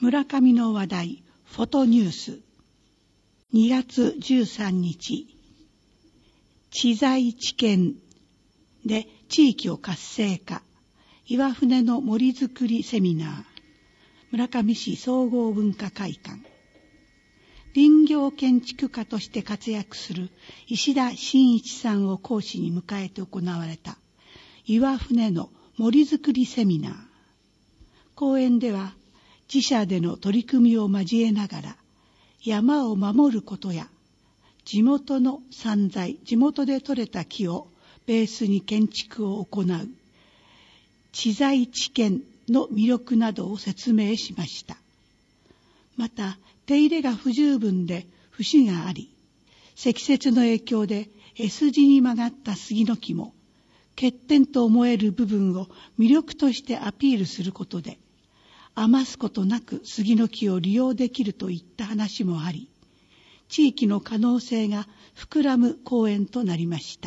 村上の話題フォトニュース2月13日、知財知見で地域を活性化、岩船の森づくりセミナー、村上市総合文化会館。林業建築家として活躍する石田真一さんを講師に迎えて行われた岩船の森づくりセミナー。講演では自社での取り組みを交えながら、山を守ることや地元の産材、地元で採れた木をベースに建築を行う知財知見の魅力などを説明しました。また手入れが不十分で節があり、積雪の影響で S 字に曲がった杉の木も欠点と思える部分を魅力としてアピールすることで、余すことなく杉の木を利用できるといった話もあり、地域の可能性が膨らむ講演となりました。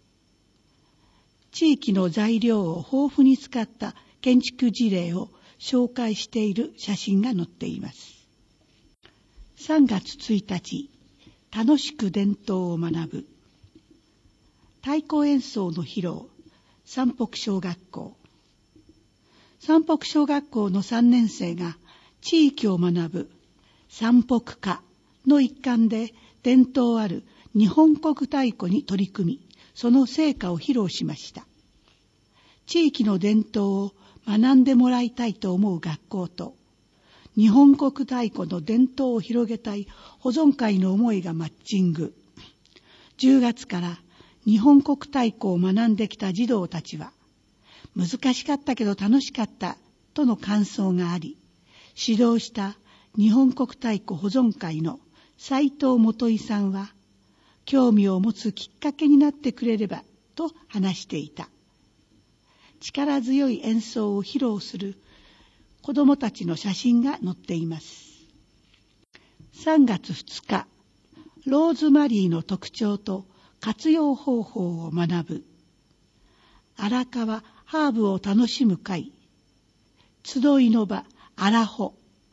地域の材料を豊富に使った建築事例を紹介している写真が載っています。3月1日、楽しく伝統を学ぶ。太鼓演奏の披露、山北小学校。山北小学校の3年生が地域を学ぶ山北科の一環で伝統ある日本国太鼓に取り組み、その成果を披露しました。地域の伝統を学んでもらいたいと思う学校と、日本国太鼓の伝統を広げたい保存会の思いがマッチング。10月から日本国太鼓を学んできた児童たちは、難しかったけど楽しかったとの感想があり、指導した日本国太鼓保存会の斉藤元井さんは、興味を持つきっかけになってくれればと話していた。力強い演奏を披露する子どもたちの写真が載っています。3月2日、ローズマリーの特徴と活用方法を学ぶ。荒川ハーブを楽しむ会、集いの場荒穂。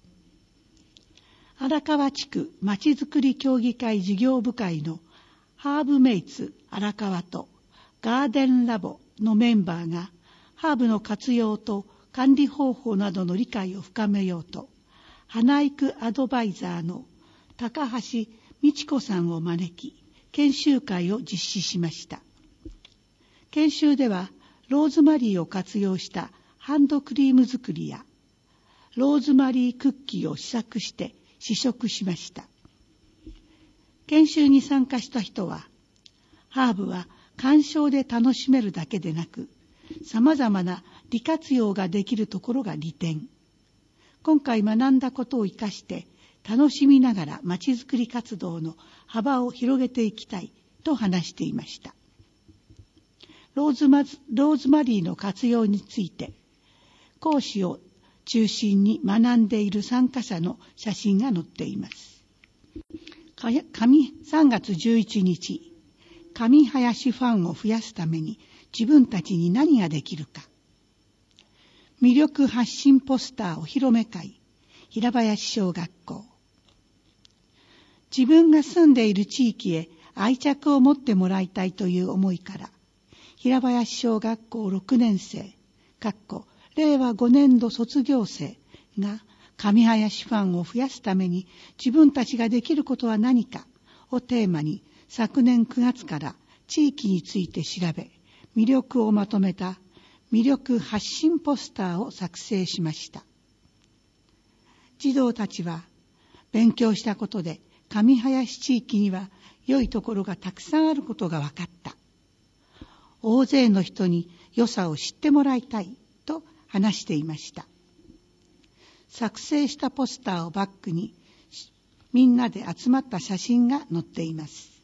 荒川地区まちづくり協議会事業部会のハーブメイツ荒川とガーデンラボのメンバーが、ハーブの活用と管理方法などの理解を深めようと、花育アドバイザーの高橋美智子さんを招き、研修会を実施しました。研修では、ローズマリーを活用したハンドクリーム作りや、ローズマリークッキーを試作して試食しました。研修に参加した人は、ハーブは鑑賞で楽しめるだけでなく、様々な利活用ができるところが利点。今回学んだことを生かして楽しみながらまちづくり活動の幅を広げていきたいと話していました。ローズマリーの活用について、講師を中心に学んでいる参加者の写真が載っています。3月11日、上林ファンを増やすために自分たちに何ができるか。魅力発信ポスターお披露目会、平林小学校。自分が住んでいる地域へ愛着を持ってもらいたいという思いから、平林小学校6年生、令和5年度卒業生が上林ファンを増やすために自分たちができることは何かをテーマに、昨年9月から地域について調べ、魅力をまとめた魅力発信ポスターを作成しました。児童たちは勉強したことで上林地域には良いところがたくさんあることが分かった。大勢の人に良さを知ってもらいたいと話していました。作成したポスターをバックにみんなで集まった写真が載っています。